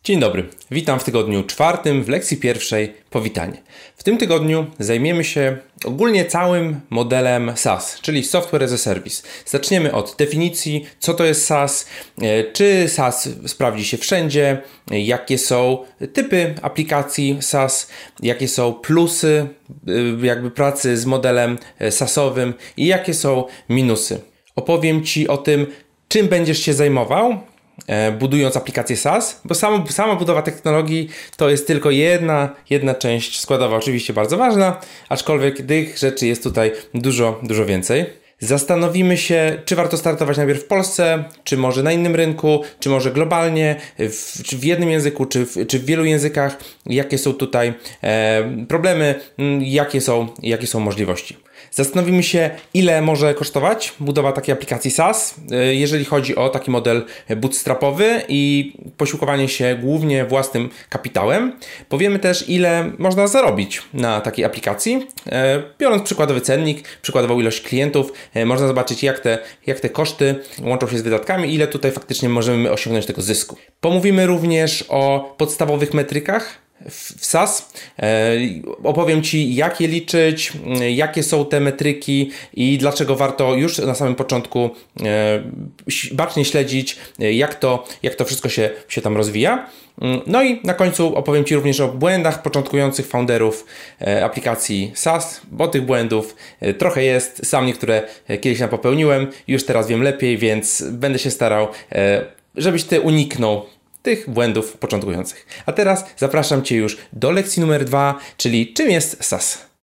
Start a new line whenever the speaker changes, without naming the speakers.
Dzień dobry, witam w tygodniu czwartym w lekcji pierwszej powitanie. W tym tygodniu zajmiemy się ogólnie całym modelem SaaS, czyli Software as a Service. Zaczniemy od definicji, co to jest SaaS, czy SaaS sprawdzi się wszędzie, jakie są typy aplikacji SaaS, jakie są plusy pracy z modelem SaaS-owym i jakie są minusy. Opowiem Ci o tym, czym będziesz się zajmował, budując aplikację SaaS, bo sama budowa technologii to jest tylko jedna część składowa, oczywiście bardzo ważna, aczkolwiek tych rzeczy jest tutaj dużo więcej. Zastanowimy się, czy warto startować najpierw w Polsce, czy może na innym rynku, czy może globalnie, czy w jednym języku, czy w wielu językach, jakie są tutaj problemy, jakie są możliwości. Zastanowimy się, ile może kosztować budowa takiej aplikacji SaaS, jeżeli chodzi o taki model bootstrapowy i posiłkowanie się głównie własnym kapitałem. Powiemy też, ile można zarobić na takiej aplikacji. Biorąc przykładowy cennik, przykładową ilość klientów, można zobaczyć, jak te koszty łączą się z wydatkami, ile tutaj faktycznie możemy osiągnąć tego zysku. Pomówimy również o podstawowych metrykach w SaaS. Opowiem Ci, jak je liczyć, jakie są te metryki i dlaczego warto już na samym początku bacznie śledzić, jak to wszystko się tam rozwija. No i na końcu opowiem Ci również o błędach początkujących founderów aplikacji SaaS, bo tych błędów trochę jest. Sam niektóre kiedyś popełniłem, już teraz wiem lepiej, więc będę się starał, żebyś Ty uniknął tych błędów początkujących. A teraz zapraszam Cię już do lekcji numer 2, czyli czym jest SaaS.